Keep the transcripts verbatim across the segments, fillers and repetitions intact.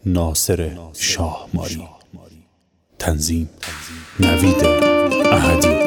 ناصر شاهماری. تنظیم نوید احدی.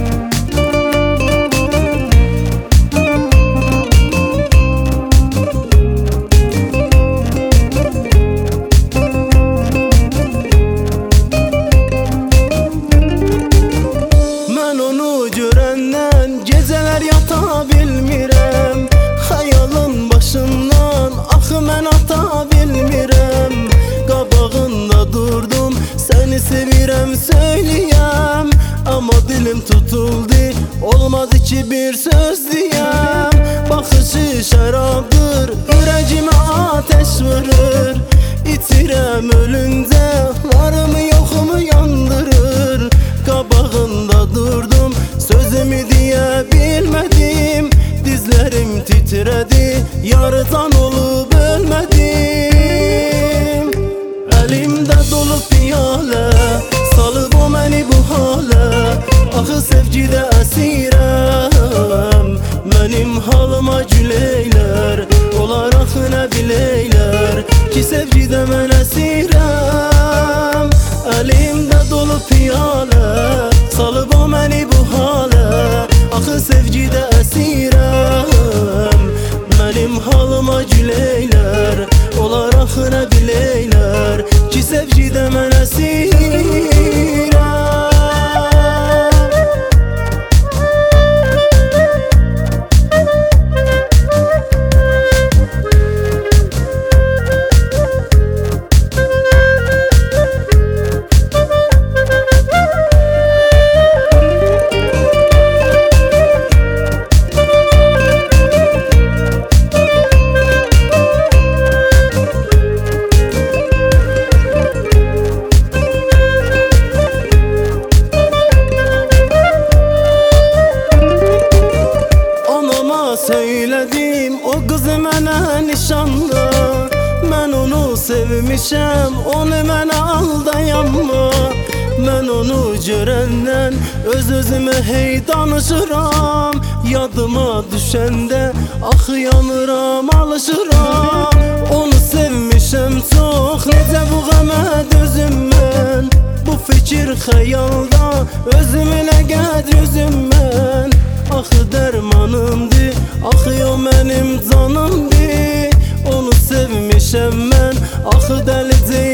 Geceler yata bilmirəm, xəyalın başından axı mən ata bilmirəm. Qabağında durdum, səni sevirəm söyləyəm, amma dilim tutuldu, olmadı ki bir söz deyəm. Baxışı şərabdır, ürəcimə ateş vurur, itirəm ölüncə, varımı yoxumu yandırır. Qabağında durdum, sözümü deyə bilmədim, dizlərim titrədi, yarıdan olub ölmədim. Əlimdə dolu piyalə, salıb o məni bu halə, axı sevgidə əsirəm. Mənim halıma güləylər, onlar axı nə biləylər ki sevgidə mən əsirəm. Əlimdə dolu piyalə, salıb o məni bu halə, axı sevgidə əsirəm. Mənim halıma güləylər, onlar axı nə biləylər ki sevgidə mən əsirəm. Söylədim, o qızı mənə nişanlı, mən onu sevmişəm, onu mənə aldayanma. Mən onu görəndən öz-özümə hey danışıram, yadıma düşəndə axı yanıram, alışıram. Onu sevmişəm çox, necə bu qəmə dözüm mən, bu fikir xəyalda özümü nə qədr üzüm mən. Axı dərmanımdır, axı o mənim canımdır, onu sevmişəm mən, axı dəli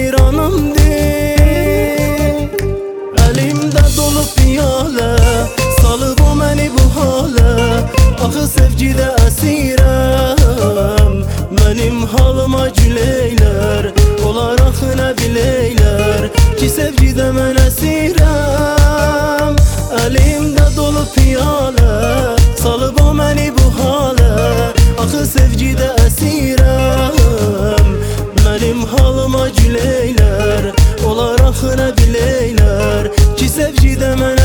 ceyranımdır. Əlimdə dolu piyalə, salıb o məni bu halə, axı sevgidə əsirəm. Mənim halıma güləylər, onlar axı nə biləylər ki sevgidə mən əsirəm. Əlimdə dolu piyalə, salıb o məni bu halə, axı sevgidə əsirəm. Mənim halıma güləylər, onlar axı nə biləylər ki sevgidə mən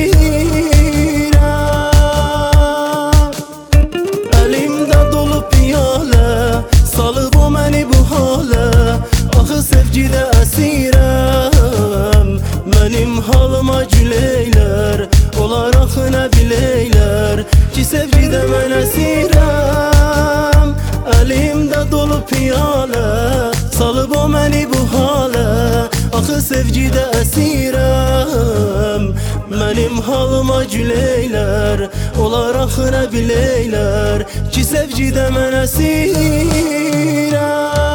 əsirəm. Əlimdə dolu piyalə, salıb o məni bu halə, axı sevgidə əsirəm. Mənim halıma güləylər, onlar axı nə biləylər ki sevgidə mən əsirəm. Əlimdə dolu piyalə, salıb o məni bu halə, axı sevgidə əsirəm. Mənim halıma güləylər, onlar axı nə biləylər ki sevgidə mən əsirəm.